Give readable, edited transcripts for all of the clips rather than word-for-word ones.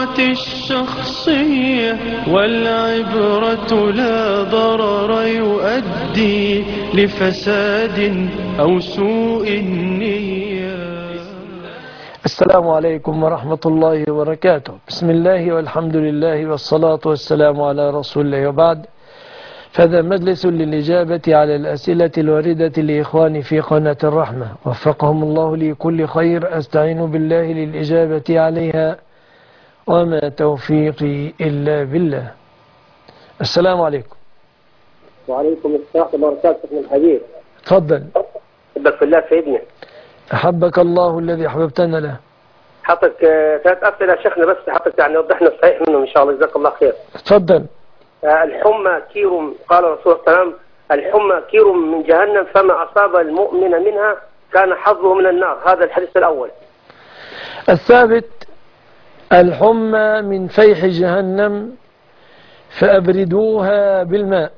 الشخصية والعبرة لا ضرر يؤدي لفساد أو سوء النية. السلام عليكم ورحمة الله وبركاته. بسم الله والحمد لله والصلاة والسلام على رسول الله، وبعد، فهذا مجلس للإجابة على الأسئلة الواردة لإخواني في قناة الرحمة، وفقهم الله لكل خير. أستعين بالله للإجابة عليها، وما توفيقي إلا بالله. السلام عليكم. وعليكم السلام ورحمة الله وبركاته. من الحديث تفضل. أحبك في الله سيدنا. أحبك الله الذي أحببتنا له. حطك 3 أسئلة يا شيخنا، بس حطك يعني وضحنا الصحيح منهم إن شاء الله، جزاك الله خير. تفضل. الحمى كير، قال الرسول صلى الله عليه وسلم: الحمى كير من جهنم، فما أصاب المؤمن منها كان حظه من النار. هذا الحديث الأول. الثابت: الحمى من فيح جهنم فأبردوها بالماء.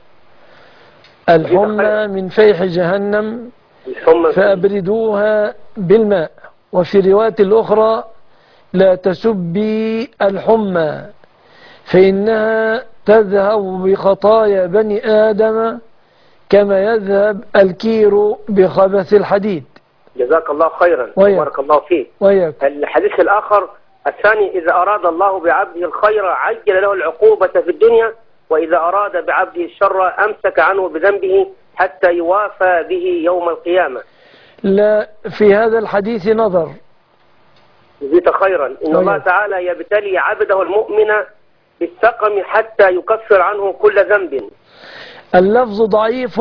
الحمى من فيح جهنم فأبردوها بالماء. وفي الرواية الأخرى: لا تسبي الحمى فإنها تذهب بخطايا بني آدم كما يذهب الكير بخبث الحديد. جزاك الله خيرا وبارك الله فيك. الحديث الآخر الثاني: إذا أراد الله بعبده الخير عجل له العقوبة في الدنيا، وإذا أراد بعبده الشر أمسك عنه بذنبه حتى يوافى به يوم القيامة. لا، في هذا الحديث نظر. جزيت خيرا. إن الله تعالى يبتلي عبده المؤمن بالسقم حتى يكفر عنه كل ذنب. اللفظ ضعيف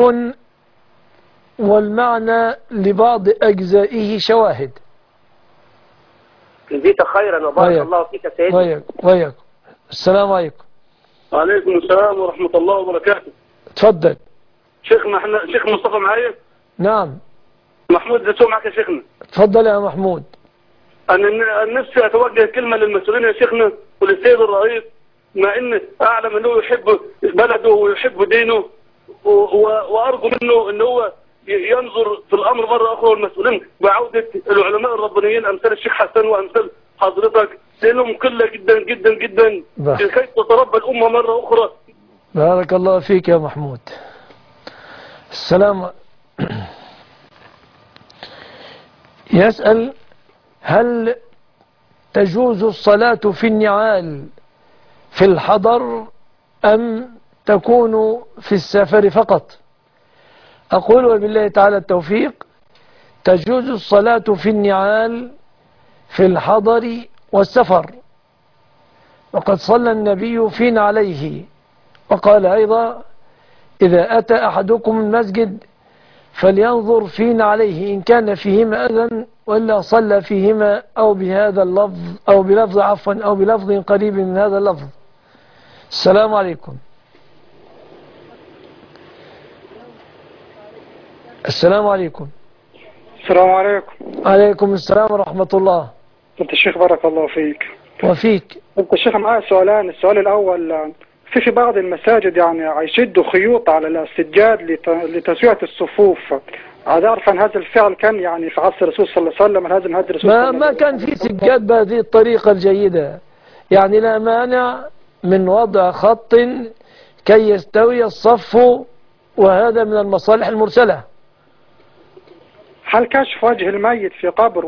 والمعنى لبعض أجزائه شواهد. جزيت خيرا وبارك الله فيك سيدي. وياك. السلام عليكم. وعليكم السلام ورحمة الله وبركاته. تفضل. شيخنا شيخ مصطفى معايا؟ نعم. محمود زسوم معك يا شيخنا. تفضل يا محمود. أنا نفسي أتوجه كلمة للمسؤولين يا شيخنا وللسيد الرئيس، مع إن أعلم أنه يحب بلده ويحب دينه، وأرجو منه أنه هو ينظر في الأمر مرة أخرى، المسؤولين بعودة العلماء الربانيين أمثال الشيخ حسن وأمثال حضرتك، لأنهم قلة جدا جدا جدا كيف تتربى الأمة مرة أخرى. بارك الله فيك يا محمود. السلام. يسأل: هل تجوز الصلاة في النعال في الحضر أم تكون في السفر فقط؟ أقول وبالله تعالى التوفيق: تجوز الصلاة في النعال في الحضر والسفر، وقد صلى النبي فينا عليه، وقال أيضا: إذا أتى أحدكم المسجد فلينظر فينا عليه إن كان فيهما أذى، وإلا صلى فيهما أو بهذا اللفظ أو بلفظ أو بلفظ قريب من هذا اللفظ. السلام عليكم. السلام عليكم. السلام عليكم. عليكم السلام ورحمة الله. أنت الشيخ بارك الله فيك. وفيك. أنت الشيخ معايا سؤالان. السؤال الأول: في بعض المساجد يعني يشدوا خيوط على السجاد لتسوية الصفوف. عايز أعرف أن هذا الفعل كان يعني في عصر الرسول صلى الله عليه وسلم، هذا من هدي الرسول ما كان في سجاد بهذه الطريقة الجيدة، يعني لا مانع من وضع خط كي يستوي الصف، وهذا من المصالح المرسلة. هل كشف وجه الميت في قبر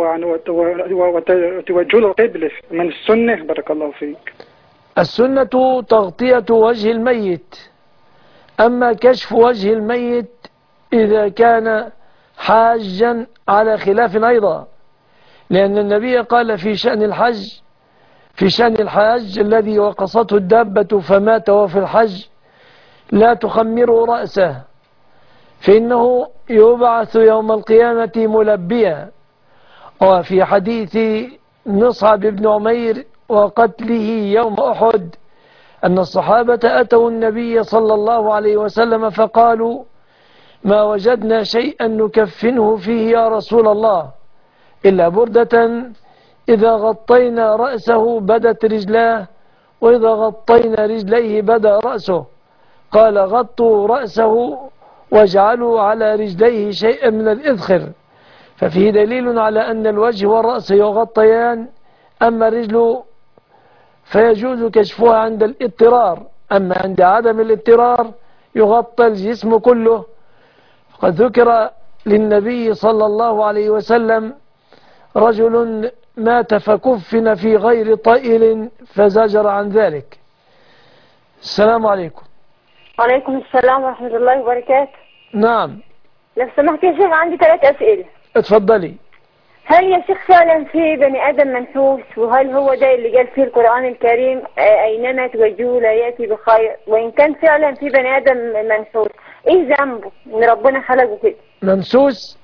وتوجه له القبلة من السنة؟ بارك الله فيك. السنة تغطية وجه الميت، أما كشف وجه الميت إذا كان حاجا على خلاف أيضا، لأن النبي قال في شأن الحاج الذي وقصته الدابة فمات وفي الحج: لا تخمروا رأسه فإنه يبعث يوم القيامة ملبيا. وفي حديث مصعب بن عمير وقتله يوم أحد أن الصحابة أتوا النبي صلى الله عليه وسلم فقالوا: ما وجدنا شيئا نكفنه فيه يا رسول الله إلا بردة إذا غطينا رأسه بدت رجلاه، وإذا غطينا رجليه بدا رأسه. قال: غطوا رأسه واجعلوا على رجليه شيئا من الإذخر. ففيه دليل على أن الوجه والرأس يغطيان، أما الرجل فيجوز كشفها عند الاضطرار، أما عند عدم الاضطرار يغطى الجسم كله. قد ذكر للنبي صلى الله عليه وسلم رجل مات فكفن في غير طائل فزجر عن ذلك. السلام عليكم. وعليكم السلام ورحمة الله وبركاته. نعم. لو سمحت يا شيخ عندي 3 أسئلة. اتفضلي. هل يا شيخ فعلا في بني آدم منحوس؟ وهل هو ده اللي قال فيه القرآن الكريم أينما توجهوا لا يأتي بخير؟ وإن كان فعلا في بني آدم منحوس إيه ذنبه إن ربنا خلقه كده؟ منسوس؟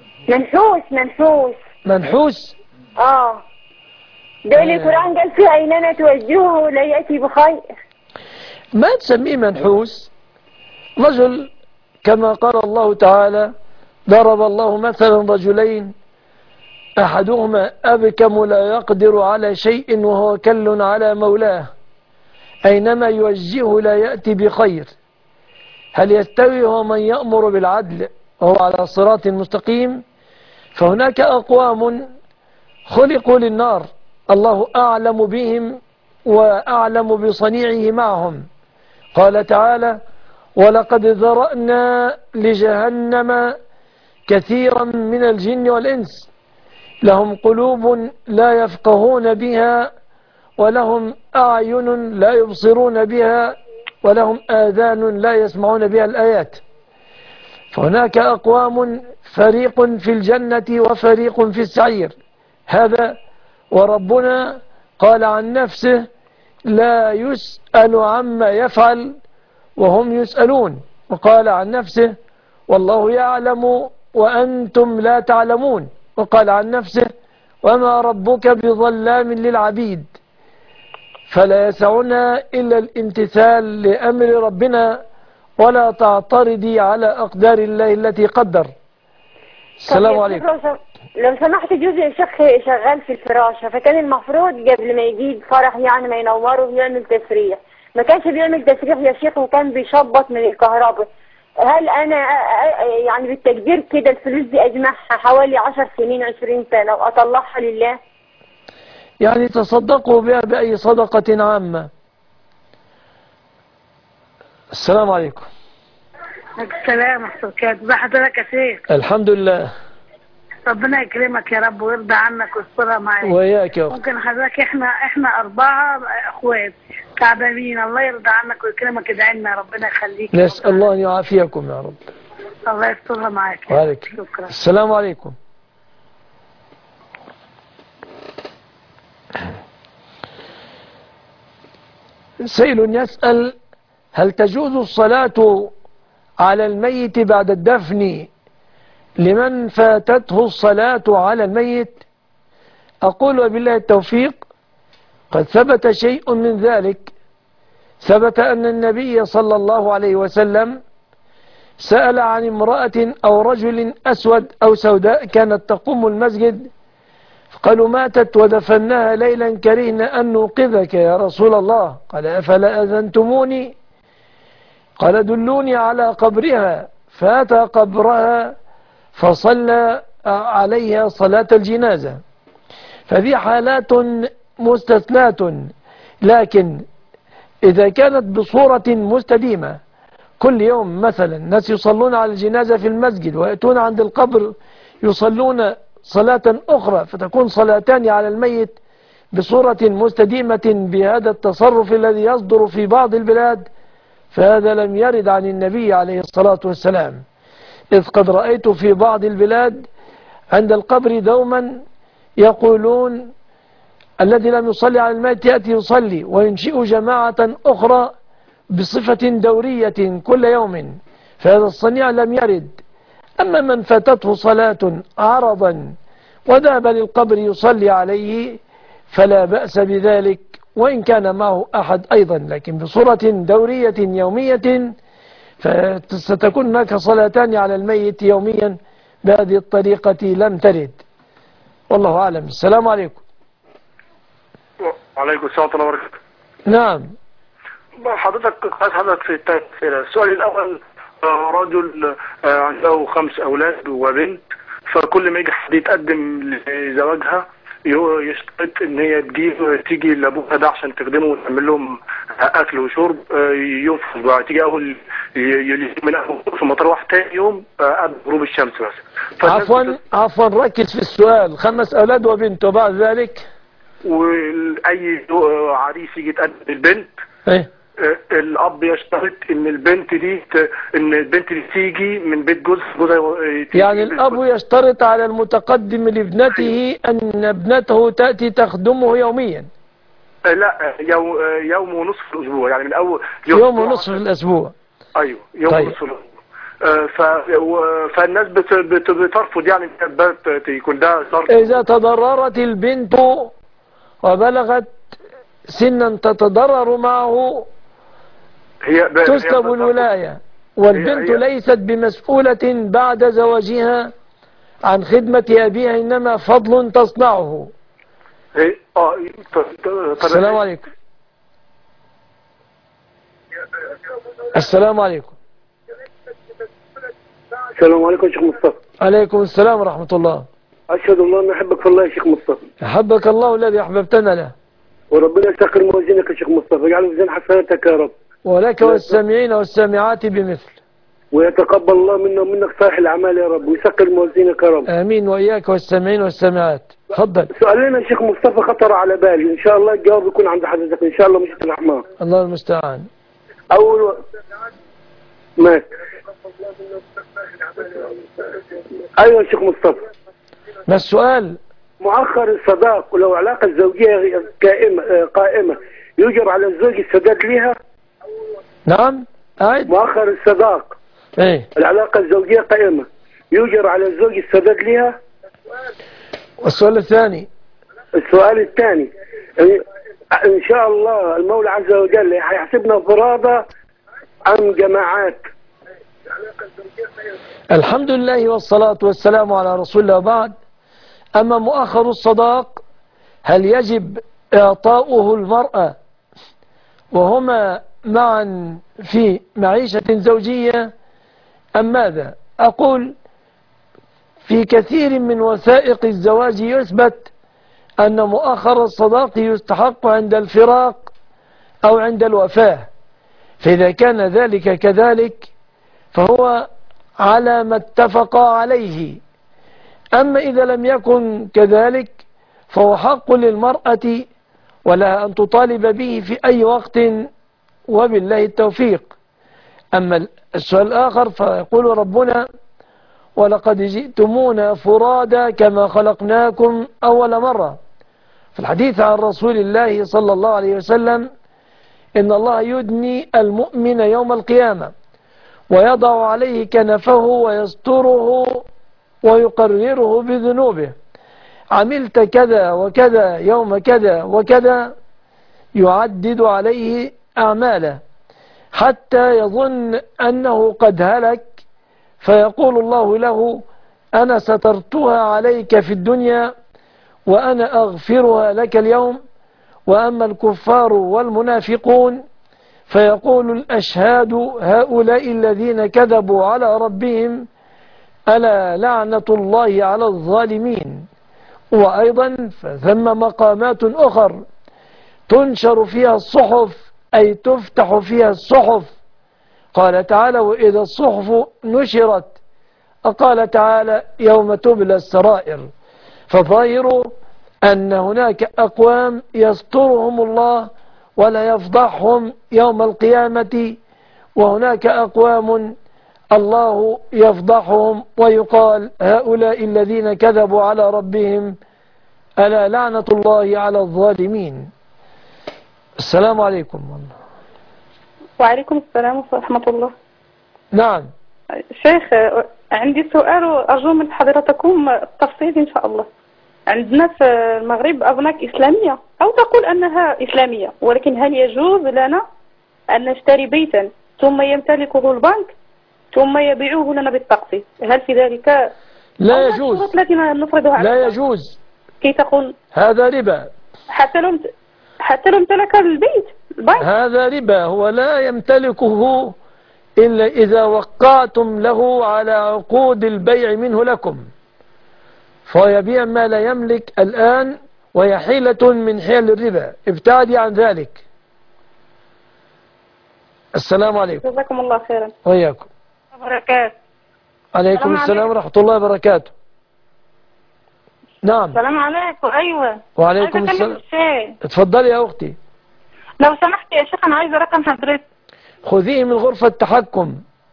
منحوس؟ ده اللي القرآن قال فيه أينما توجهوا لا يأتي بخير. ما تسميه منحوس؟ رجل كما قال الله تعالى ضرب الله مثلا رجلين أحدهما أبكم لا يقدر على شيء وهو كل على مولاه أينما يوجهه لا يأتي بخير. هل يستوي هو من يأمر بالعدل وهو على صراط مستقيم؟ فهناك أقوام خلقوا للنار الله أعلم بهم وأعلم بصنيعه معهم. قال تعالى ولقد ذرأنا لجهنم كثيرا من الجن والإنس لهم قلوب لا يفقهون بها ولهم أعين لا يبصرون بها ولهم آذان لا يسمعون بها الآيات. فهناك أقوام فريق في الجنة وفريق في السعير. هذا وربنا قال عن نفسه لا يسأل عما يفعل وهم يسألون، وقال عن نفسه والله يعلم وأنتم لا تعلمون، وقال عن نفسه وما ربك بظلام للعبيد. فلا يسعنا إلا الامتثال لأمر ربنا ولا تعترضي على أقدار الله التي قدر. السلام عليكم. لو سمحت جوزي يا شيخ شغال في الفراشة، فكان المفروض قبل ما يجيب فرح يعني ما ينوره يعمل تسريح، ما كانش بيعمل تسريح يا شيخ وكان بيشبط من الكهرباء. هل أنا يعني بالتقدير كده الفلوس دي أجمعها حوالي 10 سنين 20 سنة وأطلعها لله؟ يعني تصدقوا بها بأي صدقة عامة. السلام عليكم. السلام ورحمة الله. ازي حضرتك يا شيخ؟ الحمد لله. ربنا يكرمك يا رب ويرضى عنك ويسترها معاك. وياك يا أخت. ممكن حضرتك احنا 4 اخوات تعبانين، الله يرضى عنك ويكرمك، ادعي لنا ربنا يخليك. نسأل الله أن يعافيكم يا رب. الله يسترها معاك. وعليك. شكرا. السلام عليكم. سائل يسأل هل تجوز الصلاة على الميت بعد الدفن لمن فاتته الصلاة على الميت؟ أقول وبالله التوفيق قد ثبت شيء من ذلك. ثبت أن النبي صلى الله عليه وسلم سأل عن امرأة أو رجل أسود أو سوداء كانت تقوم المسجد، قالوا ماتت ودفناها ليلا كرهنا أن نوقظك يا رسول الله. قال أفلا أذنتموني؟ قال دلوني على قبرها، فأتى قبرها فصلى عليها صلاة الجنازة. فذي حالات مستثنات، لكن إذا كانت بصورة مستديمة كل يوم مثلا الناس يصلون على الجنازة في المسجد ويأتون عند القبر يصلون صلاة أخرى، فتكون صلاتان على الميت بصورة مستديمة بهذا التصرف الذي يصدر في بعض البلاد، فهذا لم يرد عن النبي عليه الصلاة والسلام. إذ قد رأيت في بعض البلاد عند القبر دوما يقولون الذي لم يصلي على الميت يأتي يصلي، وينشئ جماعة أخرى بصفة دورية كل يوم، فهذا الصنيع لم يرد. أما من فاتته صلاة عرضا وذهب للقبر يصلي عليه فلا بأس بذلك وإن كان معه أحد أيضا، لكن بصورة دورية يومية فستكون هناك صلاتان على الميت يوميا بهذه الطريقة لم ترد، والله أعلم. السلام عليكم. وعليكم السلام ورحمة الله وبركاته. نعم. حضرتك في السؤال الأول رجل عنده 5 أولاد وبنت، فكل ما يجي حد يتقدم لزواجها يشترط ان هي تيجي لابوها ده عشان تخدمه وتعمل لهم اكل وشرب، ينفذ بقى تيجي اول من اول في مطار واحد تاني يوم قبل غروب الشمس مثلا. عفوا ركز في السؤال. 5 أولاد وبنت، وبعد ذلك واي عريس يجي يتقدم للبنت الاب يشترط ان البنت دي تيجي من بيت جوزها. يعني الاب يشترط على المتقدم لابنته ان ابنته تأتي تخدمه يوميا؟ لا، يوم ونصف الاسبوع، يعني من اول يوم ونصف الاسبوع. ايوه يوم ونصف الاسبوع. فالناس بترفض، يعني يكون ده شرط. اذا تضررت البنت وبلغت سنا تتضرر معه تسلب الولاية، والبنت ليست بمسؤولة بعد زواجها عن خدمة أبيها، إنما فضل تصنعه. السلام عليكم. السلام عليكم. السلام عليكم شيخ مصطفى. عليكم السلام ورحمة الله. أشهد الله أن أحبك في الله يا شيخ مصطفى. أحبك الله الذي أحببتنا له. وربنا يسخر موازينك يا شيخ مصطفى، يجعله في زين حسناتك يا رب. ولك والسامعين والسامعات بمثل. ويتقبل الله منا ومنك صالح الأعمال يا رب، ويسخر موازينك يا رب. آمين، وإياك والسامعين والسامعات. تفضل. سؤالنا يا شيخ مصطفى خطر على بالي، إن شاء الله الجواب يكون عند حضرتك إن شاء الله مش الرحمن. الله المستعان. مات. أيوة يا شيخ مصطفى. ما السؤال؟ مؤخر الصداق ولو علاقة زوجية قائمة يجب على الزوج السداد لها؟ نعم. مؤخر الصداق العلاقة الزوجية قائمة يجب على الزوج السداد لها؟ والسؤال الثاني؟ السؤال الثاني إن شاء الله المولى عز وجل هيحسبنا فرادى أم جماعات؟ الحمد لله والصلاة والسلام على رسول الله. بعد، أما مؤخر الصداق هل يجب إعطاؤه المرأة وهما معا في معيشة زوجية أم ماذا؟ أقول في كثير من وثائق الزواج يثبت أن مؤخر الصداق يستحق عند الفراق أو عند الوفاة، فإذا كان ذلك كذلك فهو على ما اتفق عليه. أما إذا لم يكن كذلك فهو حق للمرأة ولها أن تطالب به في أي وقت، وبالله التوفيق. أما السؤال الآخر فيقول ربنا: ولقد جئتمونا فرادا كما خلقناكم أول مرة. في الحديث عن رسول الله صلى الله عليه وسلم: إن الله يدني المؤمن يوم القيامة ويضع عليه كنفه ويستره ويقرره بذنوبه، عملت كذا وكذا يوم كذا وكذا، يعدد عليه أعماله حتى يظن أنه قد هلك، فيقول الله له: أنا سترتها عليك في الدنيا وأنا أغفرها لك اليوم. وأما الكفار والمنافقون فيقول الأشهاد هؤلاء الذين كذبوا على ربهم ألا لعنة الله على الظالمين. وأيضا فثم مقامات أخر تنشر فيها الصحف، أي تفتح فيها الصحف. قال تعالى: وإذا الصحف نشرت. قال تعالى: يوم تبلى السرائر. فظاهر أن هناك أقوام يسترهم الله ولا يفضحهم يوم القيامة، وهناك أقوام الله يفضحهم ويقال هؤلاء الذين كذبوا على ربهم ألا لعنة الله على الظالمين. السلام عليكم. وعليكم السلام ورحمة الله. نعم شيخ، عندي سؤال أرجو من حضرتكم التفصيل إن شاء الله. عندنا في المغرب أبناك إسلامية أو تقول أنها إسلامية، ولكن هل يجوز لنا أن نشتري بيتا ثم يمتلكه البنك ثم يبيعوه لنا بالتقسيط؟ هل في ذلك لا يجوز؟ لا يجوز. كي تقول هذا ربا حتى لو امتلك البيت البنك؟ هذا ربا، هو لا يمتلكه إلا إذا وقعتم له على عقود البيع منه لكم، فيبيع ما لا يملك الآن وهي حيلة من حيل الربا، ابتعدي عن ذلك. السلام عليكم. جزاكم الله خيرا. وإياكم. وبركاته. عليكم السلام ورحمة الله وبركاته. نعم. السلام عليكم. أيوة. وعليكم السلام. اتفضلي يا أختي. لو سمحت يا شيخ أنا عايزة رقم حضرتك. خذيه من غرفة التحكم.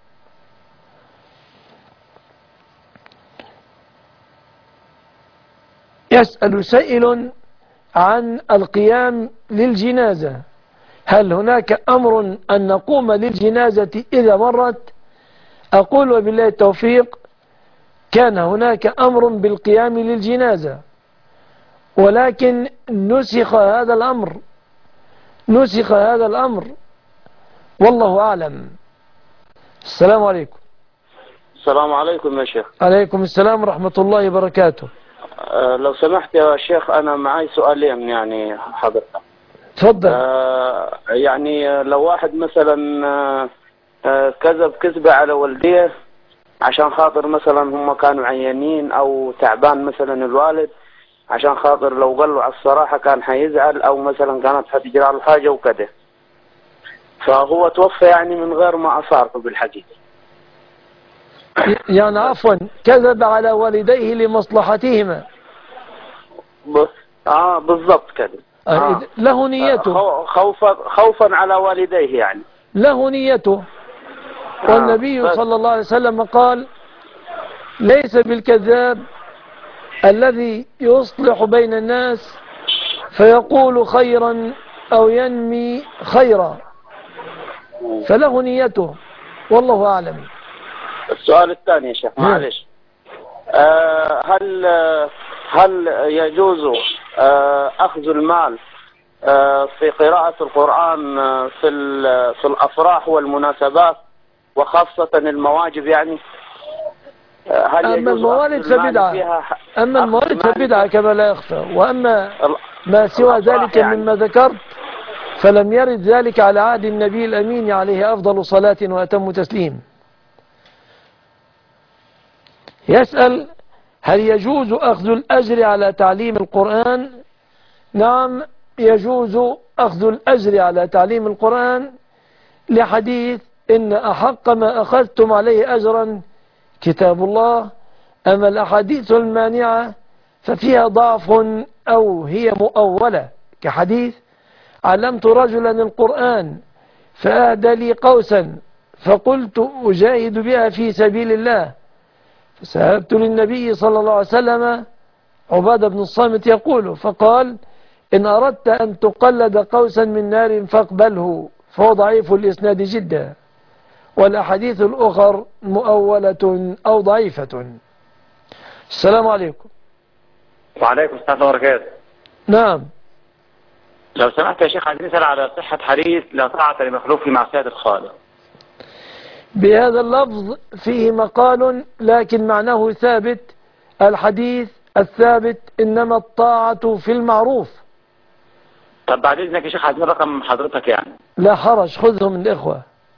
يسأل سائل عن القيام للجنازة، هل هناك أمر أن نقوم للجنازة إذا مرت؟ أقول وبالله التوفيق، كان هناك أمر بالقيام للجنازة، ولكن نسخ هذا الأمر والله أعلم. السلام عليكم. السلام عليكم يا شيخ. عليكم السلام ورحمة الله وبركاته. لو سمحت يا شيخ أنا معي سؤالين يعني حضرتك. تفضل. يعني لو واحد مثلا كذبة على والديه عشان خاطر مثلا هم كانوا عيانين أو تعبان مثلا الوالد، عشان خاطر لو قال له على الصراحة كان حيزعل أو مثلا كانت حتجرى له حاجة وكده، فهو توفى يعني من غير ما أصارحه بالحقيقة. يعني عفوا كذب على والديه لمصلحتهما. بالضبط كده. له نيته. خوفا على والديه يعني. له نيته. والنبي صلى الله عليه وسلم قال: ليس بالكذاب الذي يصلح بين الناس فيقول خيرا أو ينمي خيرا، فله نيته والله أعلم. السؤال الثاني يا شيخ معلش، هل يجوز أخذ المال في قراءة القرآن في الأفراح والمناسبات وخاصة المواجب يعني؟ أما الموالد فبدعة، أما الموالد فبدعة كما لا يخفى، وأما ما سوى ذلك يعني مما ذكرت فلم يرد ذلك على عهد النبي الأمين عليه أفضل صلاة وأتم تسليم. يسأل: هل يجوز أخذ الأجر على تعليم القرآن؟ نعم، يجوز أخذ الأجر على تعليم القرآن لحديث: إن أحق ما أخذتم عليه أجرا كتاب الله. أما الأحاديث المانعة ففيها ضعف أو هي مؤولة، كحديث: علمت رجلا القرآن فأهدى لي قوسا فقلت أجاهد بها في سبيل الله، فسألت للنبي صلى الله عليه وسلم، عبادة بن الصامت يقول، فقال: إن أردت أن تقلد قوسا من نار فاقبله، فهو ضعيف الإسناد جدا، والأحاديث الأخر مؤولة أو ضعيفة. السلام عليكم. وعليكم السلام ورحمة الله وبركاته. نعم. لو سمحت يا شيخ عايزين نسأل على صحة حديث لا طاعة لمخلوق في معصية الخالق. بهذا اللفظ فيه مقال لكن معناه ثابت. الحديث الثابت: إنما الطاعة في المعروف. طب بعد إذنك يا شيخ عايزين رقم حضرتك يعني. لا حرج، خذه من الإخوة.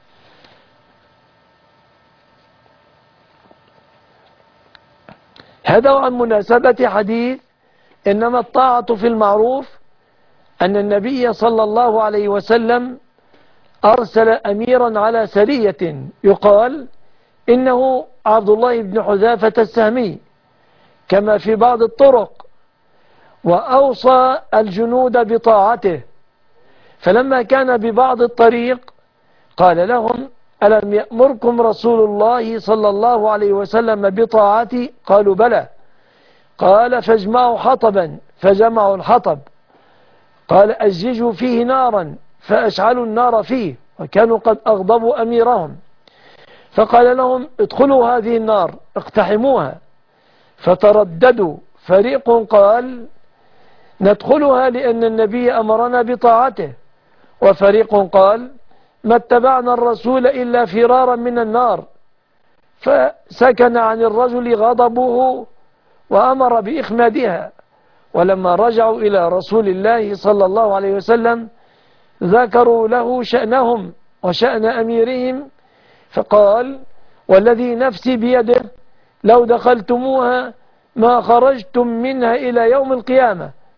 هذا عن مناسبة حديث إنما الطاعة في المعروف، أن النبي صلى الله عليه وسلم أرسل أميرا على سرية يقال إنه عبد الله بن حذافة السهمي كما في بعض الطرق، وأوصى الجنود بطاعته، فلما كان ببعض الطريق قال لهم: ألم يأمركم رسول الله صلى الله عليه وسلم بطاعتي؟ قالوا: بلى. قال: فاجمعوا حطبا، فجمعوا الحطب. قال: أججوا فيه نارا، فأشعلوا النار فيه، وكانوا قد أغضبوا أميرهم، فقال لهم: ادخلوا هذه النار اقتحموها. فترددوا، فريق قال: ندخلها لأن النبي أمرنا بطاعته، وفريق قال: ما اتبعنا الرسول إلا فرارا من النار. فسكن عن الرجل غضبه وأمر بإخمادها. ولما رجعوا إلى رسول الله صلى الله عليه وسلم ذكروا له شأنهم وشأن أميرهم، فقال: والذي نفسي بيده لو دخلتموها ما خرجتم منها إلى يوم القيامة،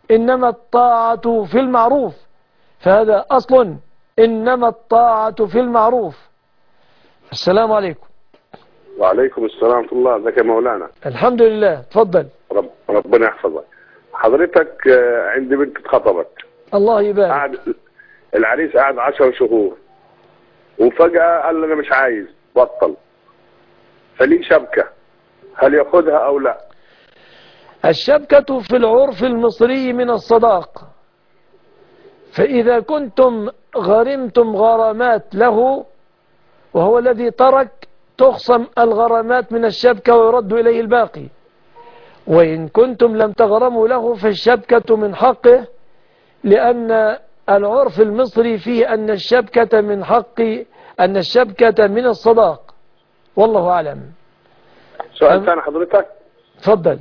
إنما الطاعة في المعروف، فهذا أصل، إنما الطاعة في المعروف. السلام عليكم. وعليكم السلام ورحمة الله. ازيك يا مولانا؟ الحمد لله. تفضل. ربنا يحفظك. حضرتك عندي بنت اتخطبت. الله يبارك. العريس قعد 10 شهور وفجأة قال انا مش عايز، بطل، فليه شبكة، هل ياخدها او لا؟ الشبكة في العرف المصري من الصداق، فإذا كنتم غرمتم غرامات له وهو الذي ترك، تخصم الغرامات من الشبكة ويرد إليه الباقي. وإن كنتم لم تغرموا له فالشبكة من حقه، لأن العرف المصري فيه أن الشبكة من حق، أن الشبكة من الصداق. والله أعلم. سؤال ثاني حضرتك. تفضل.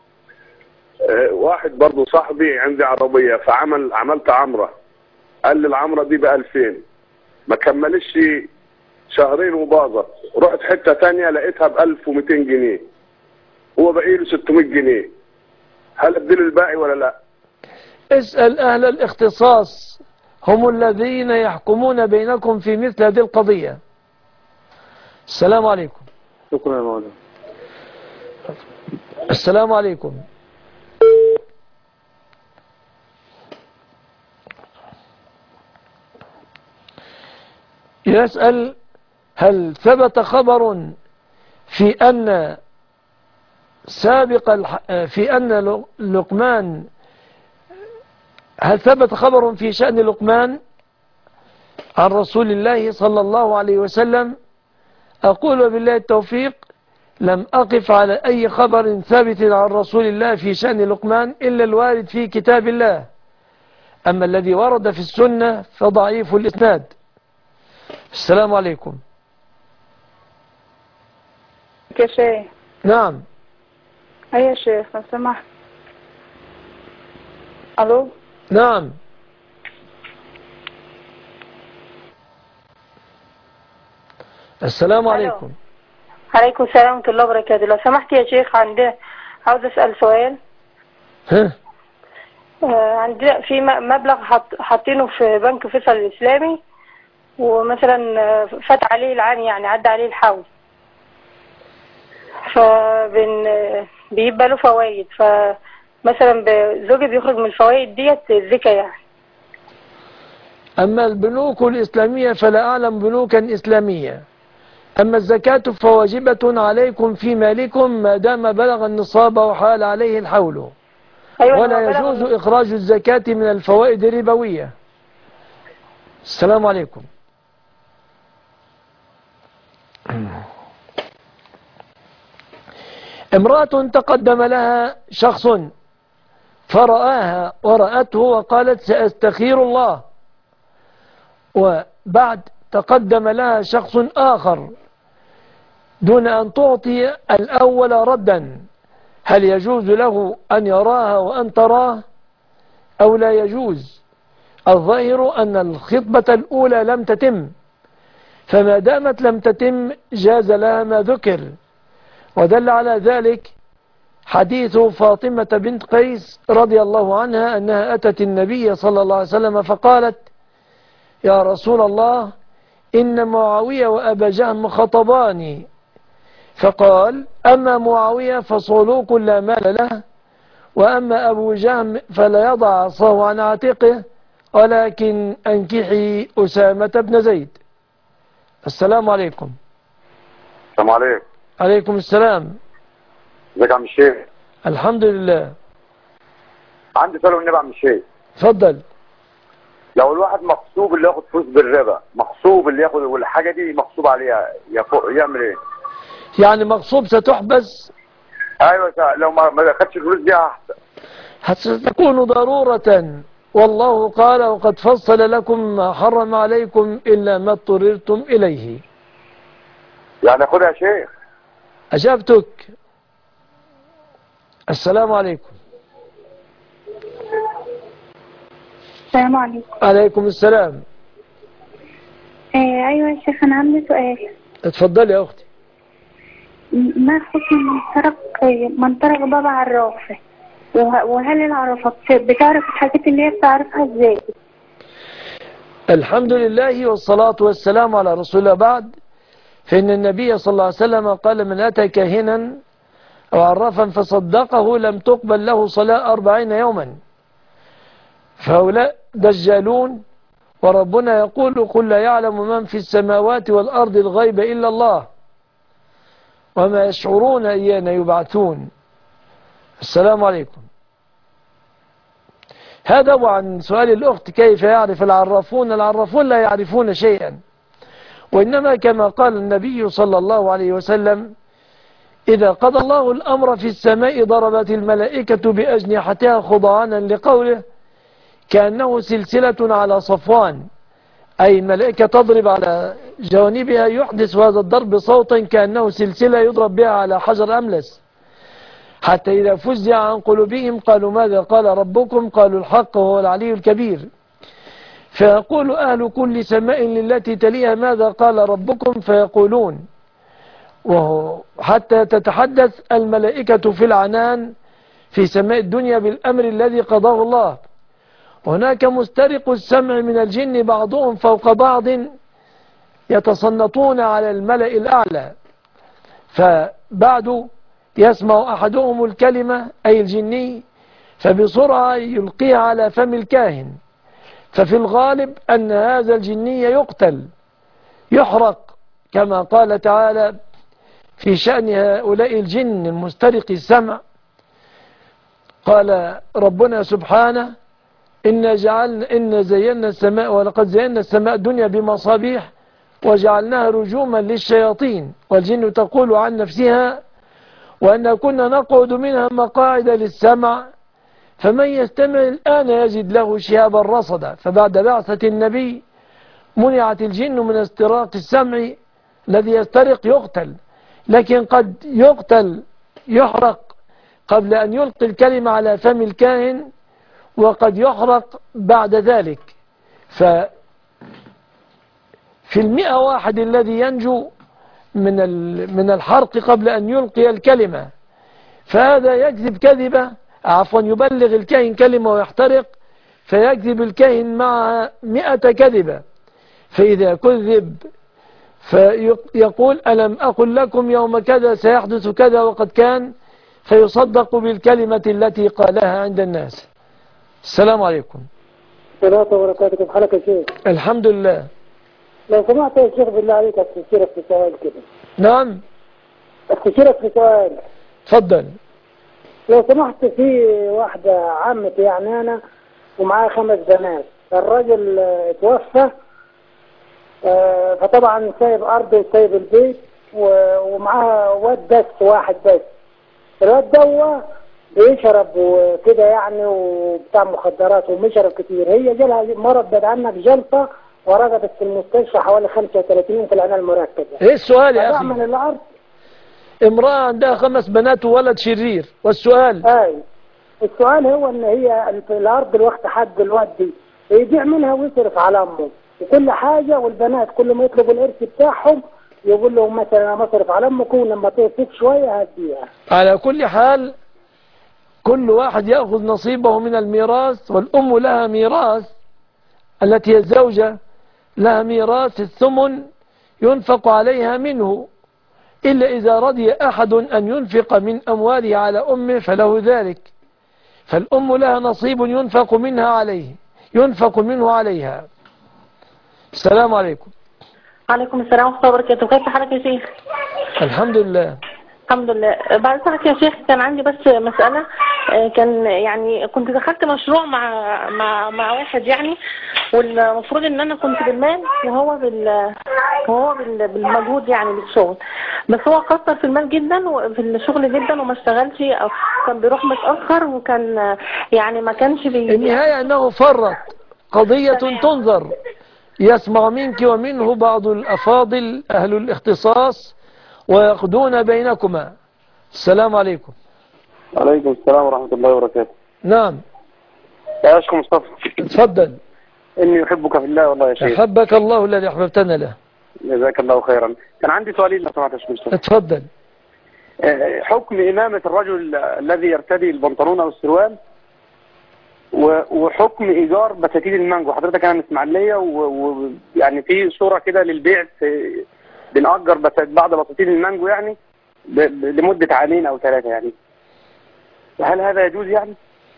واحد برضو صاحبي عندي عربية عملت عمرة، قال لي العمرة دي ب2000، ما كملش شهرين وباظت، رحت حتة تانية لقيتها ب1200 جنيه، هو بقي له 600 جنيه، هل اديله الباقي ولا لا؟ اسأل أهل الاختصاص، هم الذين يحكمون بينكم في مثل هذه القضية. السلام عليكم. شكرا يا مولانا. السلام عليكم. يسأل هل ثبت خبر في أن لقمان، هل ثبت خبر في شأن لقمان عن رسول الله صلى الله عليه وسلم؟ أقول بالله التوفيق لم أقف على أي خبر ثابت عن رسول الله في شأن لقمان إلا الوارد في كتاب الله، أما الذي ورد في السنة فضعيف الإسناد. السلام عليكم. يا شيخ. نعم. أي يا شيخ لو سمحت. ألو. نعم. السلام عليكم. عليكم السلام ورحمة الله وبركاته. لو سمحت يا شيخ عاوز أسأل سؤال. عندنا في مبلغ حاطينه في بنك فيصل الإسلامي، ومثلا فات عليه العام، يعني عدى عليه الحول، بيبقى له فوائد، فمثلا زوجي بيخرج من الفوائد ديت الزكاة يعني. أما البنوك الإسلامية فلا أعلم بنوكا إسلامية. أما الزكاة فواجبة عليكم في مالكم ما دام بلغ النصاب وحال عليه الحول. أيوة. ولا يجوز إخراج الزكاة من الفوائد الربوية. السلام عليكم. امرأة تقدم لها شخص فرآها ورأته وقالت سأستخير الله، وبعد تقدم لها شخص آخر دون أن تعطي الأول ردا، هل يجوز له أن يراها وأن تراه أو لا يجوز؟ الظاهر أن الخطبة الأولى لم تتم، فما دامت لم تتم جاز لها ما ذكر، ودل على ذلك حديث فاطمة بنت قيس رضي الله عنها أنها أتت النبي صلى الله عليه وسلم فقالت يا رسول الله إن معاوية وأبا جهم خطباني، فقال أما معاوية فصلوك لا مال له، وأما أبو جهم فلا يضع عصاه عن عاتقه، ولكن أنكحي أسامة بن زيد. السلام عليكم. السلام عليكم. عليكم السلام. ازيك يا عم الشيخ؟ الحمد لله. عندي سؤال والنبي يا عم الشيخ. اتفضل. لو الواحد مغصوب اللي ياخد فلوس بالربا، مغصوب اللي ياخد والحاجه دي مغصوب عليها، يعمل ايه؟ يعني مغصوب ستحبس؟ ايوه، لو ما خدش الفلوس دي احسن. ستكون ضرورة، والله قال وقد فصل لكم ما حرم عليكم إلا ما اضطررتم إليه. يعني خدها يا شيخ. أجابتك. السلام عليكم. السلام عليكم. عليكم السلام. أيوة يا شيخ، أنا عندي سؤال. اتفضلي يا أختي. ما حكم من ترك باب عرافة؟ وهل العرفات بتعرف الحاجات اللي هي بتعرفها ازاي؟ الحمد لله والصلاة والسلام على رسول الله. بعد، فإن النبي صلى الله عليه وسلم قال: من أتى كاهنا أو عرفا فصدقه لم تقبل له صلاة 40 يوما. فهؤلاء دجالون، وربنا يقول: قل لا يعلم من في السماوات والأرض الغيب إلا الله وما يشعرون أيان يبعثون. السلام عليكم. هذا وعن سؤال الأخت كيف يعرف العرافون. العرافون لا يعرفون شيئا، وإنما كما قال النبي صلى الله عليه وسلم: إذا قضى الله الأمر في السماء ضربت الملائكة بأجنحتها خضعانا لقوله كأنه سلسلة على صفوان، أي الملائكة تضرب على جوانبها، يحدث هذا الضرب صوتا كأنه سلسلة يضرب بها على حجر أملس، حتى إذا فزع عن قلوبهم قالوا: ماذا قال ربكم؟ قالوا: الحق وهو العلي الكبير. فيقول أهل كل سماء للتي تليها: ماذا قال ربكم؟ فيقولون، حتى تتحدث الملائكة في العنان في سماء الدنيا بالأمر الذي قضاه الله. هناك مسترق السمع من الجن بعضهم فوق بعض يتصنطون على الملأ الأعلى، فبعد يسمع أحدهم الكلمة أي الجني فبسرعة يلقيها على فم الكاهن، ففي الغالب أن هذا الجني يقتل يحرق، كما قال تعالى في شأن هؤلاء الجن المسترق السمع. قال ربنا سبحانه: إن زينا السماء ولقد زينا السماء الدنيا بمصابيح وجعلناها رجوما للشياطين والجن تقول عن نفسها وأن كنا نقعد منها مقاعد للسمع فمن يستمع الآن يجد له شهابا رصدا. فبعد بعثة النبي منعت الجن من استراق السمع، الذي يسترق يقتل، لكن قد يقتل يحرق قبل أن يلقي الكلمة على فم الكاهن، وقد يحرق بعد ذلك. ففي 100 واحد الذي ينجو من الحرق قبل أن يلقي الكلمة، فهذا يكذب كذبة، يبلغ الكاهن كلمة ويحترق، فيكذب الكاهن مع 100 كذبة. فإذا كذب فيقول: ألم أقل لكم يوم كذا سيحدث كذا وقد كان، فيصدق بالكلمة التي قالها عند الناس. السلام عليكم. السلام وبركاته. كيف حالك يا شيخ؟ الحمد لله. لو سمحت يا شيخ بالله عليك استشيرك في سؤال كده. نعم. استشيرك في سؤال. تفضل. لو سمحت، في واحدة عمتي يعني أنا ومعاها 5 بنات، الراجل اتوفى، فطبعا سايب أرض وسايب البيت ومعاها واد بس، واحد بس. الواد ده بيشرب وكده يعني وبتاع مخدرات ومشرب كتير. هي جالها مرض بعد عنك جلطة ورقدت في المستشفى حوالي 35 في العناية المركزة. ايه السؤال يا اخي؟ من الارض امرأة عندها 5 بنات وولد شرير، والسؤال؟ السؤال هو ان هي الارض الوقت حد الواد دي يبيع منها ويصرف على امه وكل حاجة، والبنات كل ما يطلبوا الارث بتاعهم يقول لهم مثلا انا مصرف على امكم لما تفيك شوية هديها. على كل حال كل واحد يأخذ نصيبه من الميراث، والأم لها ميراث، التي هي الزوجة لها ميراث الثمن ينفق عليها منه، إلا إذا رضي أحد أن ينفق من أمواله على أمه فله ذلك، فالأم لها نصيب ينفق منه عليها. السلام عليكم. عليكم السلام ورحمة الله وبركاته. كيف حالك يا شيخ؟ الحمد لله. الحمد لله. بعد ساعة يا شيخ كان عندي بس مسألة. كان يعني كنت دخلت مشروع مع واحد يعني، والمفروض ان انا كنت بالمال وهو بالمجهود يعني بالشغل، بس هو قصر في المال جدا وفي الشغل جدا وما اشتغلش او كان بيروح متأخر، وكان يعني ما كانش النهاية انه فرط قضية تنظر، يسمع منك ومنه بعض الأفاضل أهل الاختصاص ويقضون بينكما. السلام عليكم. عليكم السلام ورحمة الله وبركاته. نعم يا أشكر مصطفى. تفضل. إني أحبك في الله والله يا شيخ. أحبك الله الذي أحببتنا له. جزاك الله خيرا. كان عندي سؤالين لو سمحت يا شيخ مصطفى. تفضل. حكم إمامة الرجل الذي يرتدي البنطلون أو السروال، وحكم إيجار بساتين المانجو. حضرتك أنا من إسماعيلية، ويعني في صورة كده للبيع، بنأجر بعض بساتين المانجو يعني لمدة عامين أو 3 يعني. هل هذا يجوز يعني؟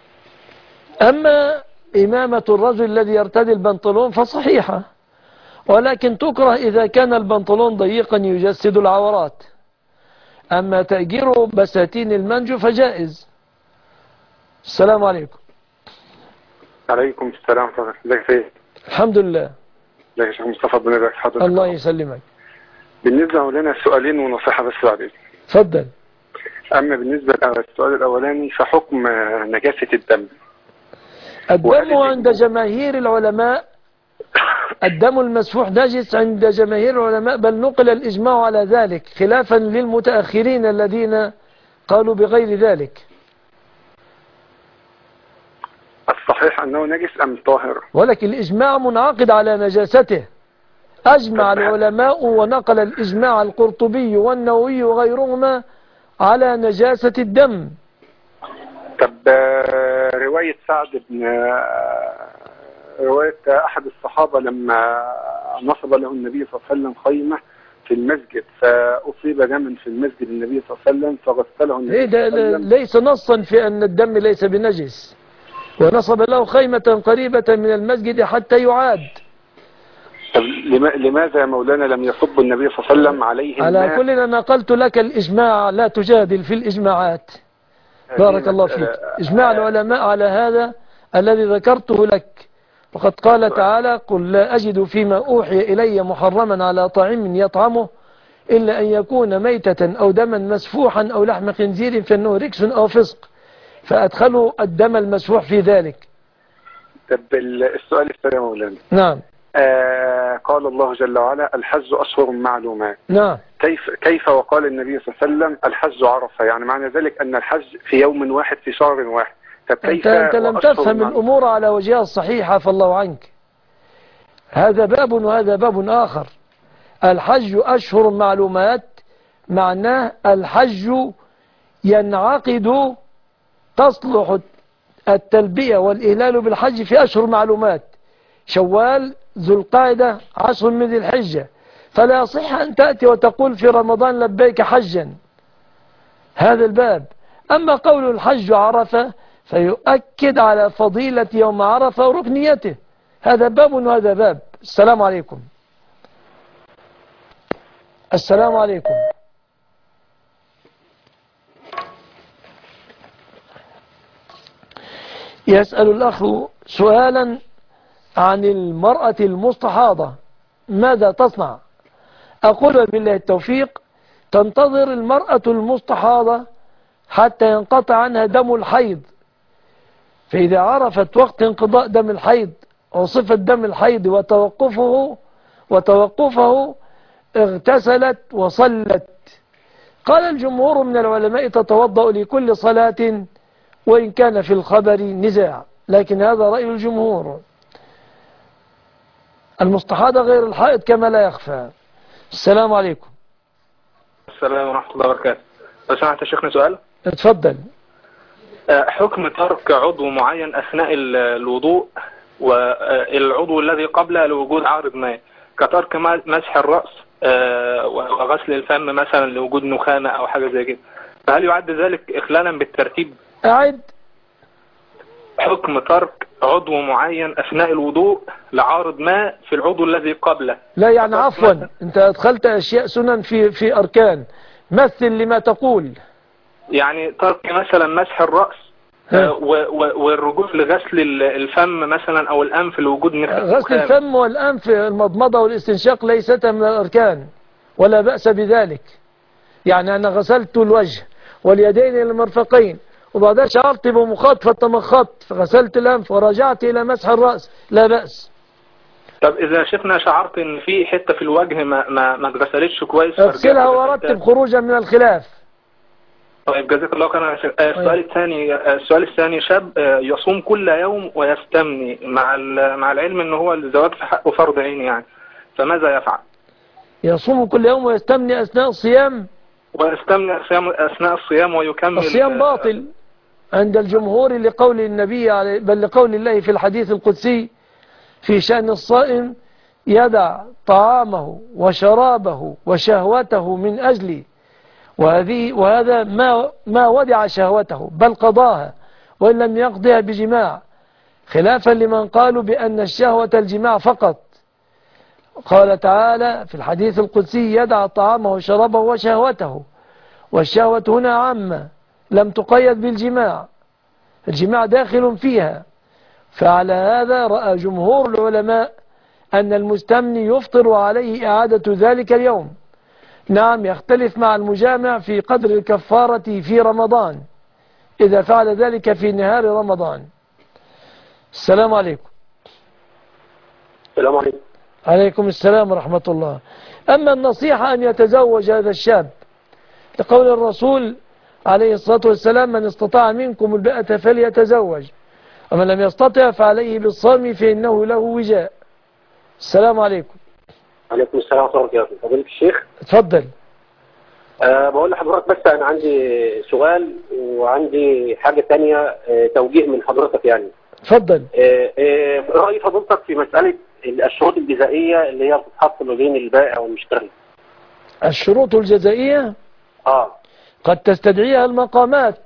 أما إمامة الرجل الذي يرتدي البنطلون فصحيحة، ولكن تكره إذا كان البنطلون ضيقا يجسد العورات. أما تأجير بساتين المانجو فجائز. السلام عليكم. عليكم السلام ورحمة الله. ازيك يا سيد؟ الحمد لله. ازيك يا شيخ مصطفى؟ ربنا يبارك في حضرتك. الله يسلمك. بالنسبة لنا سؤالين ونصيحة بس بعدين. اتفضل. أما بالنسبة للسؤال الأولاني فحكم نجاسة الدم. الدم عند جماهير العلماء، الدم المسفوح نجس عند جماهير العلماء، بل نقل الإجماع على ذلك خلافا للمتأخرين الذين قالوا بغير ذلك. الصحيح أنه نجس أم طاهر؟ ولكن الإجماع منعقد على نجاسته. أجمع العلماء ونقل الإجماع القرطبي والنووي وغيرهما على نجاسة الدم. طب رواية سعد بن رواية أحد الصحابة لما نصب له النبي صلى الله عليه وسلم خيمة في المسجد فأصيب دما في المسجد النبي صلى الله عليه وسلم فغسله النبي صلى الله عليه وسلم. ليس نصا في أن الدم ليس بنجس، ونصب له خيمة قريبة من المسجد حتى يعاد. طب لماذا يا مولانا لم يصب النبي صلى الله عليه وسلم عليه على كل أنا نقلت لك الإجماع، لا تجادل في الإجماعات. بارك الله فيك. إجماع العلماء على هذا الذي ذكرته لك. وقد قال تعالى: قل لا أجد فيما أوحي إلي محرما على طاعم يطعمه إلا أن يكون ميتة أو دما مسفوحا أو لحم خنزير فإنه رجس أو فسق، فأدخلوا الدم المسفوح في ذلك. طب السؤال الثاني يا مولانا. نعم. قال الله جل وعلا: الحج أشهر معلومات. نعم. كيف وقال النبي صلى الله عليه وسلم الحج عرفة؟ يعني معنى ذلك أن الحج في يوم واحد في شهر واحد. طب كيف أنت لم تفهم الأمور على وجهها الصحيحة فالله عنك. هذا باب وهذا باب آخر. الحج أشهر معلومات معناه الحج ينعقد، تصلح التلبية والإهلال بالحج في أشهر معلومات: شوال، ذو القاعدة، 10 من ذي الحجة. فلا يصح أن تأتي وتقول في رمضان لبيك حجا. هذا الباب. أما قول الحج عرفة فيؤكد على فضيلة يوم عرفة وركنيته. هذا باب وهذا باب. السلام عليكم. السلام عليكم. يسأل الأخ سؤالا عن المرأة المستحاضة، ماذا تصنع؟ أقول بالله التوفيق: تنتظر المرأة المستحاضة حتى ينقطع عنها دم الحيض، فإذا عرفت وقت انقضاء دم الحيض وصفة دم الحيض وتوقفه اغتسلت وصلت. قال الجمهور من العلماء: تتوضأ لكل صلاة وإن كان في الخبر نزاع، لكن هذا رأي الجمهور. المستحاضة غير الحائض كما لا يخفى. السلام عليكم. السلام ورحمة الله وبركاته. لو سمحت يا شيخنا سؤال. اتفضل. حكم ترك عضو معين أثناء الوضوء والعضو الذي قبله لوجود عارض ماء، كترك مسح الرأس وغسل الفم مثلا لوجود نخامة أو حاجة زي كده، فهل يعد ذلك إخلالا بالترتيب؟ أعد. حكم ترك عضو معين أثناء الوضوء لعارض ماء في العضو الذي قبله. لا يعني عفوا، أنت أدخلت أشياء سنن في أركان. مثل لما تقول. يعني ترك مثلا مسح الرأس والرجوع لغسل الفم مثلا أو الأنف لوجود نخامة. غسل الفم والأنف، المضمضة والاستنشاق ليستا من الأركان ولا بأس بذلك. يعني أنا غسلت الوجه واليدين إلى المرفقين وبعدها شعرت بمخاط فتمخطت فغسلت الأنف ورجعت إلى مسح الرأس، لا بأس. طب إذا شفنا شعرت إن في حتة في الوجه ما اتغسلتش كويس، اغسلها ورتب خروجا من الخلاف. طيب جزاك الله خيرا. السؤال الثاني: شاب يصوم كل يوم ويستمني مع العلم إن هو الزواج في حقه فرض عين يعني، فماذا يفعل؟ يصوم كل يوم ويستمني أثناء الصيام؟ ويستمنى أثناء الصيام ويكمل. الصيام باطل عند الجمهور لقول النبي بل لقول الله في الحديث القدسي في شأن الصائم: يدع طعامه وشرابه وشهوته من أجلي، وهذا ما ودع شهوته بل قضاها وإن لم يقضيها بجماع، خلافا لمن قالوا بأن الشهوة الجماع فقط. قال تعالى في الحديث القدسي: يدع طعامه وشرابه وشهوته، والشهوة هنا عامة لم تقيد بالجماع، الجماع داخل فيها. فعلى هذا رأى جمهور العلماء أن المستمني يفطر عليه إعادة ذلك اليوم. نعم، يختلف مع المجامع في قدر الكفارة في رمضان إذا فعل ذلك في نهار رمضان. السلام عليكم. السلام عليكم. عليكم السلام ورحمة الله. أما النصيحة أن يتزوج هذا الشاب لقول الرسول عليه الصلاة والسلام: من استطاع منكم الباءة فليتزوج، ومن لم يستطع فعليه بالصوم فإنه له وجاء. السلام عليكم. عليكم السلام ورحمة الله وبركاته. فضيلة الشيخ. اتفضل. بقول لحضرتك بس أنا عندي سؤال وعندي حاجة تانية، توجيه من حضرتك يعني. اتفضل. رأي فضيلتك في مسألة الشروط الجزائية اللي هي بتتحط ما بين البائع والمشتري. الشروط الجزائية قد تستدعيها المقامات،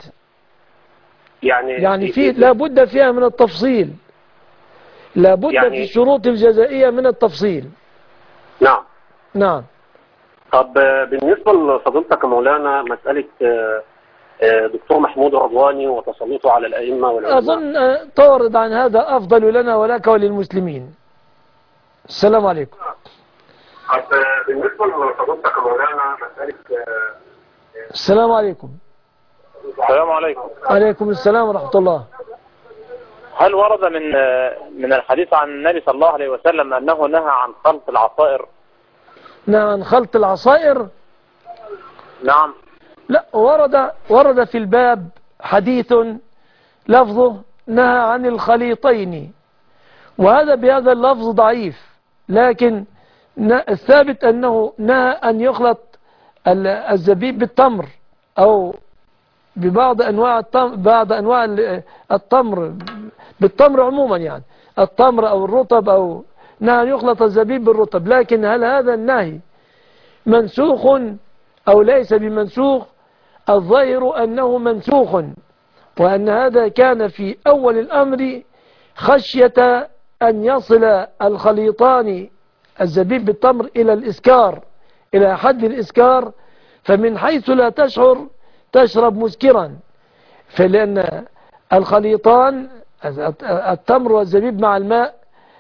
يعني في لابد فيها من التفصيل، لابد يعني في الشروط الجزائية من التفصيل. نعم. طب بالنسبة لفضيلتك مولانا مسألة دكتور محمود الرضواني وتسلطه على الأئمة والعلماء، أظن تورد عن هذا أفضل لنا ولك وللمسلمين. السلام عليكم. طب بالنسبة لفضيلتك مولانا مسألة السلام عليكم. السلام عليكم. عليكم السلام ورحمة الله. هل ورد من الحديث عن النبي صلى الله عليه وسلم أنه نهى عن خلط العصائر؟ نهى عن خلط العصائر؟ نعم. لا، ورد في الباب حديث لفظه نهى عن الخليطين، وهذا بهذا اللفظ ضعيف، لكن الثابت أنه نهى أن يخلط الزبيب بالتمر أو ببعض أنواع التمر، بعض أنواع التمر بالتمر عموما، يعني التمر أو الرطب، أو نهى أن يخلط الزبيب بالرطب. لكن هل هذا النهي منسوخ أو ليس بمنسوخ؟ الظاهر أنه منسوخ، وأن هذا كان في أول الأمر خشية أن يصل الخليطان الزبيب بالتمر إلى الإسكار، إلى حد الإسكار، فمن حيث لا تشعر تشرب مسكرا. فلأن الخليطان التمر والزبيب مع الماء،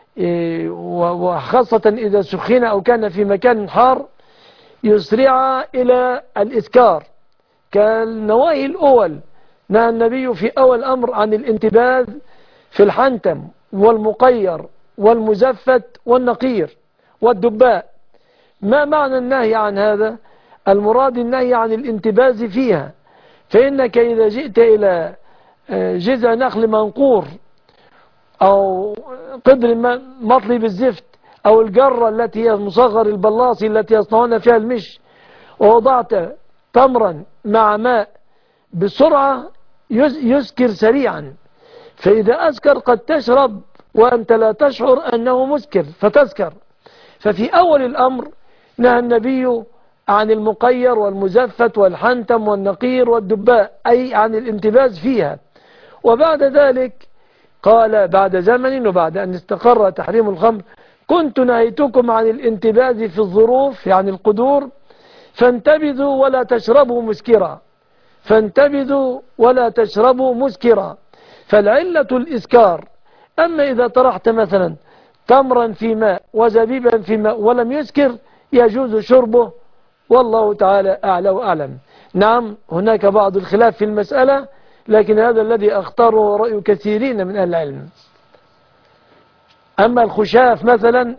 وخاصة إذا سخن أو كان في مكان حار، يسرع إلى الإسكار. كالنواهي الأول نهى النبي في أول أمر عن الانتباذ في الحنتم والمقير والمزفت والنقير والدباء. ما معنى النهي عن هذا؟ المراد النهي عن الانتباز فيها، فإنك إذا جئت إلى جذع نخل منقور أو قدر مطلي بالزفت أو الجرة التي هي مصغر البلاصي التي يصنعون فيها المش، ووضعت تمرا مع ماء بسرعة يسكر سريعا، فإذا أسكر قد تشرب وأنت لا تشعر أنه مسكر فتسكر. ففي أول الأمر نهى النبي عن المقير والمزفت والحنتم والنقير والدباء، أي عن الانتباز فيها. وبعد ذلك قال بعد زمن وبعد أن استقر تحريم الخمر: كنت نهيتكم عن الانتباز في الظروف، يعني القدور، فانتبذوا ولا تشربوا مسكرا، فانتبذوا ولا تشربوا مسكرا. فالعلة الإسكار. أما إذا طرحت مثلا تمرا في ماء وزبيبا في ماء ولم يسكر يجوز شربه، والله تعالى أعلى وأعلم. نعم، هناك بعض الخلاف في المسألة، لكن هذا الذي أختاره رأي كثيرين من أهل العلم. أما الخشاف مثلا،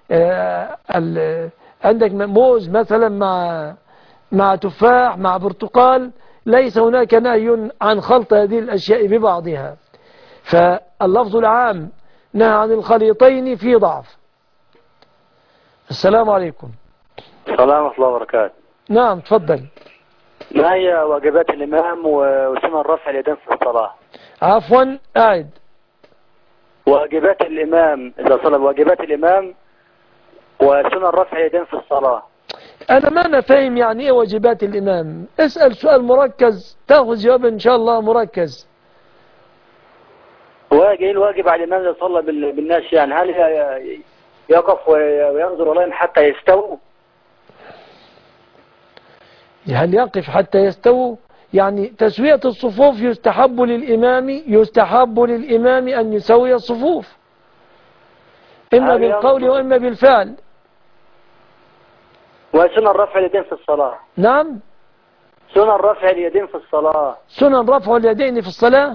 عندك موز مثلا مع تفاح مع برتقال، ليس هناك نهي عن خلط هذه الأشياء ببعضها. فاللفظ العام نهى عن الخليطين في ضعف. السلام عليكم. السلام ورحمة الله وبركاته. نعم، تفضل. ما هي واجبات الإمام وسنن رفع اليدين في الصلاة؟ عفوا أعد. واجبات الإمام إذا صلى، واجبات الإمام وسنن رفع اليدين في الصلاة. أنا ما فاهم يعني إيه واجبات الإمام. اسأل سؤال مركز تأخذ جواب إن شاء الله مركز. الواجب على الإمام إذا صلى بالناس، يعني هل يقف وينظر إليهم حتى يستووا؟ هل يقف حتى يستووا؟ يعني تسوية الصفوف يستحب للإمام أن يسوي الصفوف إما بالقول وإما بالفعل. وسنن رفع اليدين في الصلاة. نعم، سنن رفع اليدين في الصلاة. سنن رفع اليدين في الصلاة.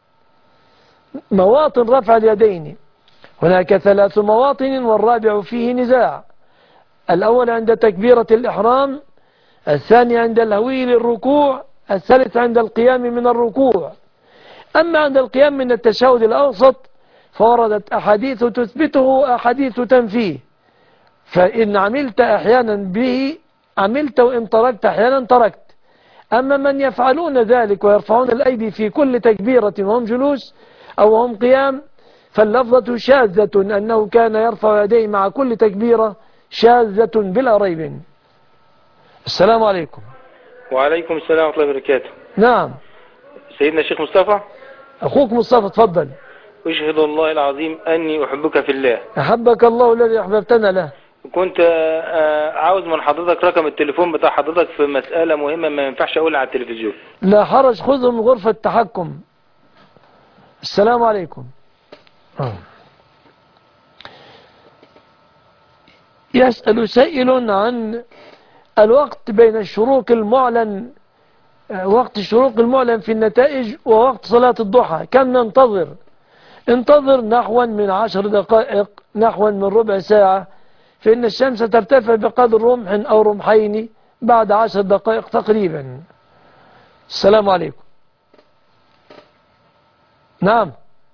مواطن رفع اليدين هناك 3 مواطن والرابع فيه نزاع. الأول عند تكبيرة الإحرام، الثاني عند الهوي للركوع، الثالث عند القيام من الركوع. أما عند القيام من التشهد الأوسط فوردت أحاديث تثبته وأحاديث تنفيه، فإن عملت أحيانا به عملت وإن تركت أحيانا تركت. أما من يفعلون ذلك ويرفعون الأيدي في كل تكبيرة وهم جلوس أو هم قيام فاللفظة شاذة، أنه كان يرفع يديه مع كل تكبيرة شاذة بلا ريب. السلام عليكم. وعليكم السلام ورحمة الله وبركاته. نعم سيدنا الشيخ مصطفى. أخوك مصطفى، تفضل. أشهد الله العظيم أني أحبك في الله. أحبك الله الذي أحببتنا له. كنت عاوز من حضرتك رقم التليفون بتاع حضرتك في مسألة مهمة ما ينفعش أقولها على التلفزيون. لا حرج، خذه من غرفة التحكم. السلام عليكم. يسأل سائل عن الوقت بين الشروق المعلن، وقت الشروق المعلن في النتائج ووقت صلاة الضحى كم ننتظر؟ انتظر نحو من 10 دقائق، نحو من ربع ساعة، فإن الشمس ترتفع بقدر رمح أو رمحين بعد 10 دقائق تقريبا. السلام عليكم. نعم.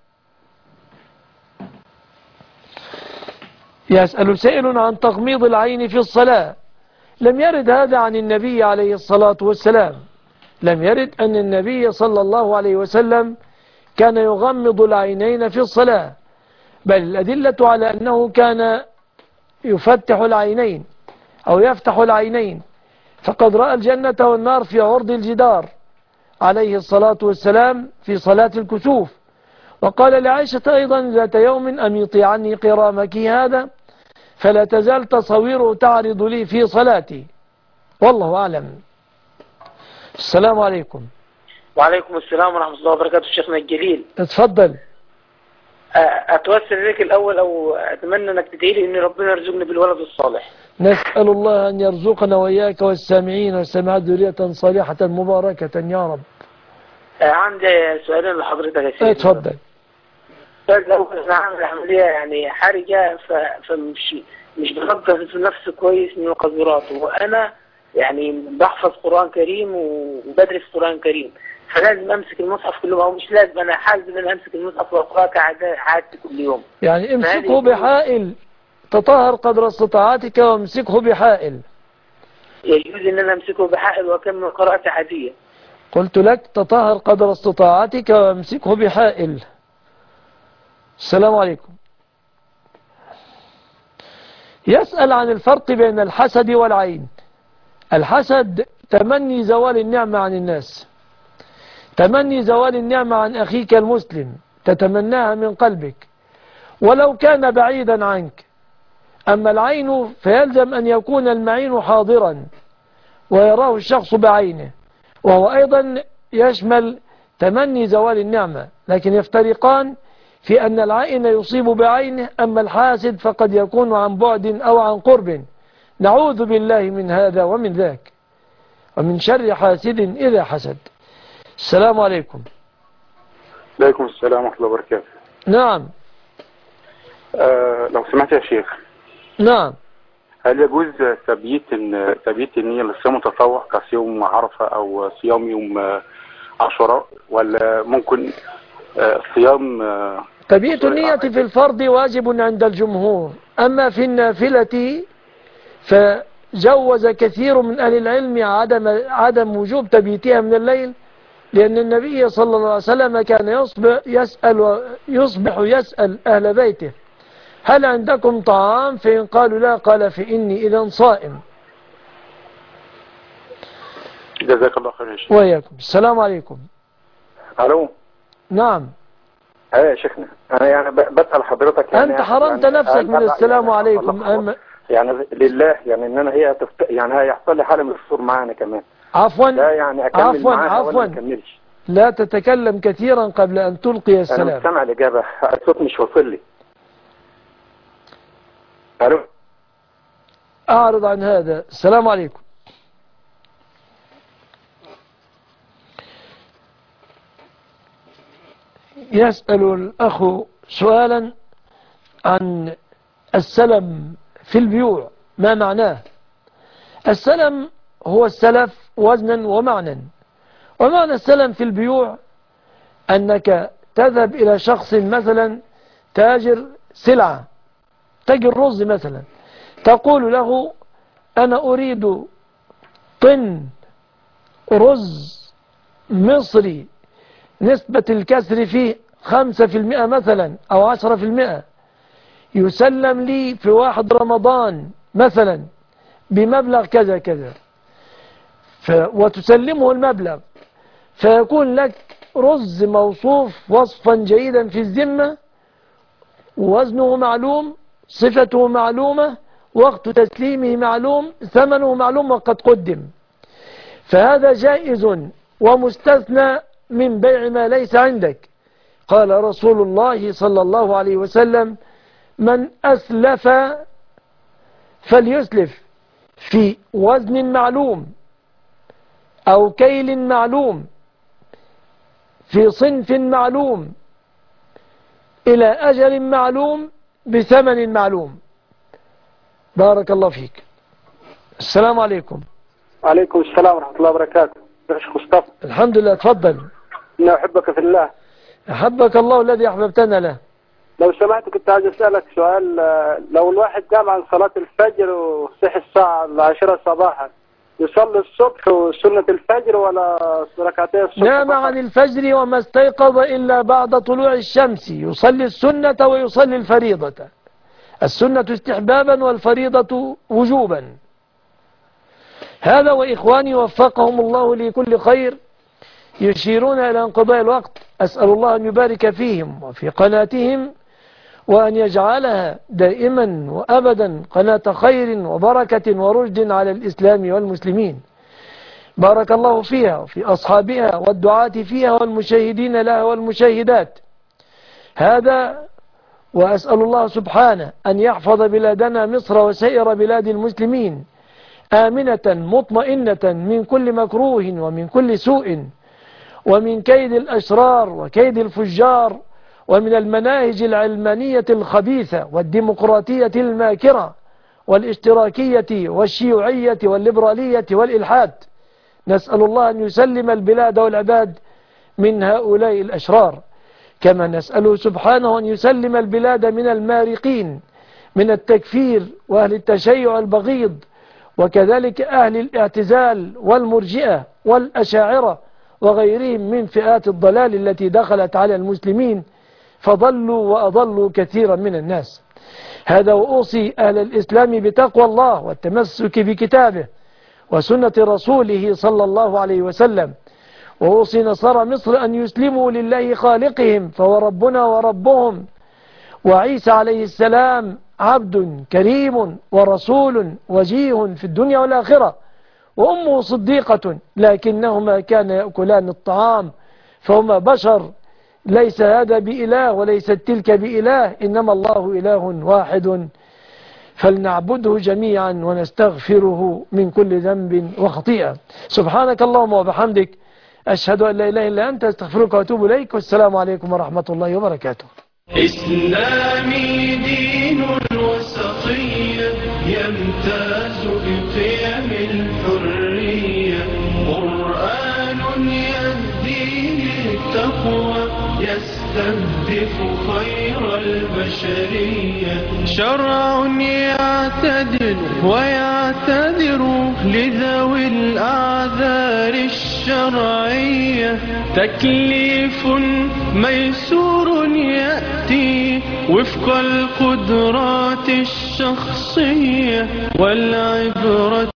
يسأل سائل عن تغميض العين في الصلاة. لم يرد هذا عن النبي عليه الصلاة والسلام، لم يرد أن النبي صلى الله عليه وسلم كان يغمض العينين في الصلاة، بل الأدلة على أنه كان يفتح العينين أو يفتح العينين، فقد رأى الجنة والنار في عرض الجدار عليه الصلاة والسلام في صلاة الكسوف. وقال لعائشة أيضا ذات يوم أميطي عني قرامك هذا فلا تزال تصويره تعرض لي في صلاتي، والله أعلم. السلام عليكم. وعليكم السلام ورحمة الله وبركاته. شيخنا الجليل اتفضل. أتوسل إليك الأول أو أتمنى أنك تدعي لي أن ربنا يرزقني بالولد الصالح. نسأل الله أن يرزقنا وإياك والسامعين والسامعات ذرية صالحة مباركة يا رب. عندي سؤالين لحضرتك يا سيدي. اتفضل. لو أنا عامل عملية يعني حرجة مش بنظف نفسي كويس من القذورات، وأنا يعني بحفظ قرآن كريم وبدرس قرآن كريم، فلازم امسك المصحف كل يوم، او مش لازم، انا حاسس ان انا امسك المصحف واقراه كعادتي كل يوم. يعني امسكه بحائل، تطهر قدر استطاعتك وامسكه بحائل. يجوز ان انا امسكه بحائل واكمل قراءتي عاديه. قلت لك تطهر قدر استطاعتك وامسكه بحائل. السلام عليكم. يسأل عن الفرق بين الحسد والعين. الحسد تمني زوال النعمة عن الناس، تمني زوال النعمة عن أخيك المسلم، تتمناها من قلبك ولو كان بعيدا عنك. أما العين فيلزم أن يكون المعين حاضرا ويراه الشخص بعينه، وهو أيضا يشمل تمني زوال النعمة، لكن يفترقان في أن العين يصيب بعينه، أما الحاسد فقد يكون عن بعد أو عن قرب. نعوذ بالله من هذا ومن ذاك ومن شر حاسد إذا حسد. السلام عليكم. عليكم السلام ورحمة الله وبركاته. نعم. لو سمحت يا شيخ. نعم. هل يجوز تبييت النية للصيام التطوع كصيام عرفة أو صيام يوم عاشوراء، ولا ممكن صيام تبييت النية في الفرض واجب عند الجمهور، أما في النافلة جوز كثير من أهل العلم عدم وجوب تبييتها من الليل، لأن النبي صلى الله عليه وسلم كان يصبح يسأل أهل بيته هل عندكم طعام؟ فإن قالوا لا قال فإني إذا صائم. جزاك الله خير يا شيخ. وإياكم. السلام عليكم. الو. نعم. ايه يا شيخنا، انا يعني بسأل حضرتك يعني انت حرمت يعني نفسك من السلام يعني عليكم يعني لله يعني ان انا هي يعني هيحصل لي حاله من الفطور معانا كمان. عفوا. لا يعني اكمل معاها ولا ما اكملش. لا تتكلم كثيرا قبل ان تلقي السلام. انا مش سامع الاجابه، الصوت مش واصل لي. الو. اعرض عن هذا. السلام عليكم. يسأل الأخ سؤالا عن السلم في البيوع، ما معناه؟ السلم هو السلف وزنا ومعنى. ومعنى السلم في البيوع أنك تذهب إلى شخص مثلا تاجر سلعة، تاجر رز مثلا، تقول له أنا أريد طن رز مصري نسبة الكسر فيه 5% مثلا أو 10%، يسلم لي في 1 رمضان مثلا بمبلغ كذا كذا، وتسلمه المبلغ، فيكون لك رز موصوف وصفا جيدا في الذمة، وزنه معلوم، صفته معلومة، وقت تسليمه معلوم، ثمنه معلوم وقد قدم. فهذا جائز ومستثنى من بيع ما ليس عندك. قال رسول الله صلى الله عليه وسلم من أسلف فليسلف في وزن معلوم أو كيل معلوم في صنف معلوم إلى أجل معلوم بثمن معلوم. بارك الله فيك. السلام عليكم. وعليكم السلام ورحمة الله وبركاته. يا شيخ مصطفى. الحمد لله. تفضل. إني أحبك في الله. أحبك الله الذي أحببتنا له. لو سمحت كنت عايز أسألك سؤال. لو الواحد قام عن صلاة الفجر وصحي الساعة 10 صباحا، يصلي الصبح وسنة الفجر ولا ركعتين الصبح؟ نام عن الفجر وما استيقظ إلا بعد طلوع الشمس يصلي السنة ويصلي الفريضة. السنة استحبابا والفريضة وجوبا. هذا وإخواني وفقهم الله لكل خير يشيرون إلى انقضاء الوقت. أسأل الله أن يبارك فيهم وفي قناتهم، وأن يجعلها دائما وأبدا قناة خير وبركة ورشد على الإسلام والمسلمين. بارك الله فيها وفي أصحابها والدعاة فيها والمشاهدين لها والمشاهدات. هذا وأسأل الله سبحانه أن يحفظ بلادنا مصر وسائر بلاد المسلمين آمنة مطمئنة من كل مكروه ومن كل سوء ومن كيد الأشرار وكيد الفجار ومن المناهج العلمانية الخبيثة والديمقراطية الماكرة والاشتراكية والشيوعية والليبرالية والإلحاد. نسأل الله أن يسلم البلاد والعباد من هؤلاء الأشرار، كما نسأله سبحانه أن يسلم البلاد من المارقين من التكفير وأهل التشيع البغيض، وكذلك أهل الاعتزال والمرجئة والأشاعرة وغيرهم من فئات الضلال التي دخلت على المسلمين فضلوا وأضلوا كثيرا من الناس. هذا وأوصي أهل الإسلام بتقوى الله والتمسك بكتابه وسنة رسوله صلى الله عليه وسلم، وأوصي نصارى مصر أن يسلموا لله خالقهم فهو ربنا وربهم، وعيسى عليه السلام عبد كريم ورسول وجيه في الدنيا والآخرة، وأمه صديقة لكنهما كانا يأكلان الطعام، فهما بشر، ليس هذا بإله وليست تلك بإله، إنما الله إله واحد فلنعبده جميعا ونستغفره من كل ذنب وخطيئة. سبحانك اللهم وبحمدك، أشهد أن لا إله إلا أنت، أستغفرك وأتوب إليك، والسلام عليكم ورحمة الله وبركاته. إسلامي دين وسطية يمتاز بقيم الحرية، قرآن يهدي للتقوى يستهدي يهدف خير البشرية. شرع يعتدل ويعتذر لذوي الأعذار الشرعية. تكليف ميسور يأتي وفق القدرات الشخصية والعبرة